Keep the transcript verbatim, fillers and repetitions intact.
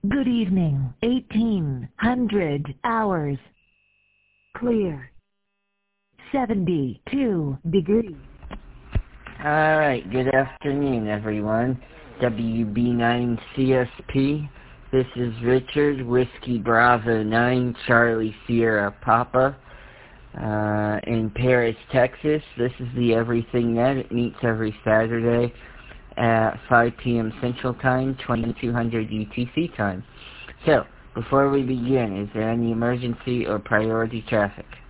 Good evening. eighteen hundred hours. Clear. seventy-two degrees. Alright, good afternoon everyone. W B nine C S P. This is Richard, Whiskey Bravo nine, Charlie Sierra Papa, uh, in Paris, Texas. This is the Everything Net. It meets every Saturday at five p m Central Time, twenty-two hundred U T C time. So, before we begin, is there any emergency or priority traffic?